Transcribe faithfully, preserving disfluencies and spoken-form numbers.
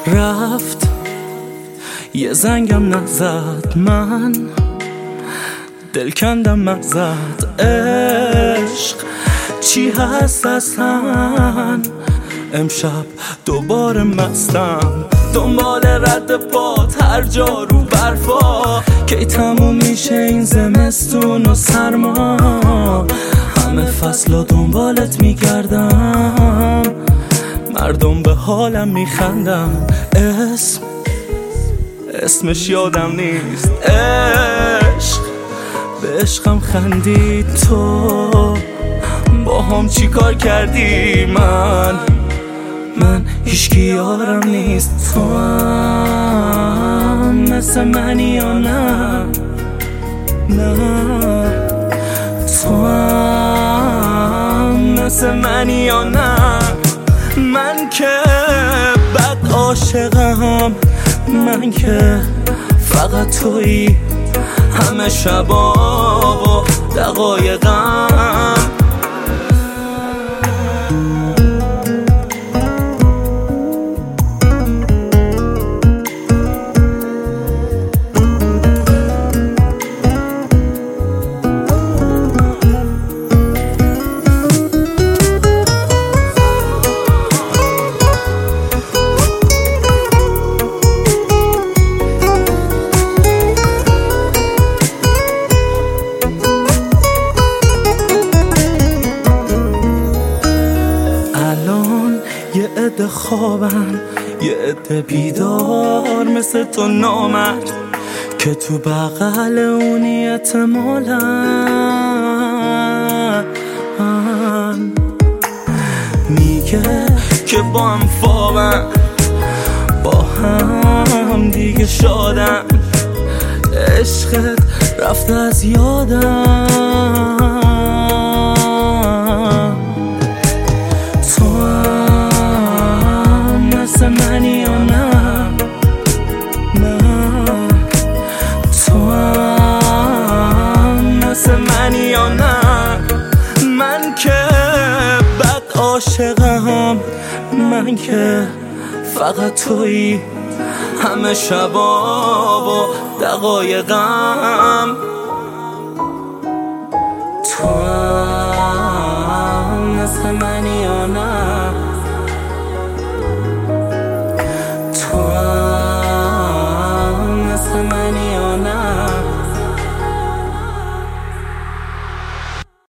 رفت یه زنگم نزد، من دل کندم ازت. عشق چی هست اصلا؟ امشب دوباره مستم، دنبال رد پات هر جا رو برفا. کی تموم میشه این زمستون و سرما؟ همه فصلا دنبالت میگردم، مردم به حالم میخندن. اسم اسمش یادم نیست. عشق به عشقم خندید. تو با هم چی کار کردی؟ من من هیچکی یارم نیست. تو هم مثل منی یا نه؟ نه تو هم مثل منی یا نه؟ من که بد عاشقم، من که فقط تویی همه شبا و دقایقم. یه عده خوابن، یه عده بیدار مثل تو نامرد که تو بغل اونی احتمالن. میگه که با هم خوابن، با هم دیگه شادن. عشقت رفته از یادم. مثل منی یا نه؟ نه تو هم مثل منی یا نه؟ من که بد عاشقم، من که فقط تویی همه شبا و دقایقم.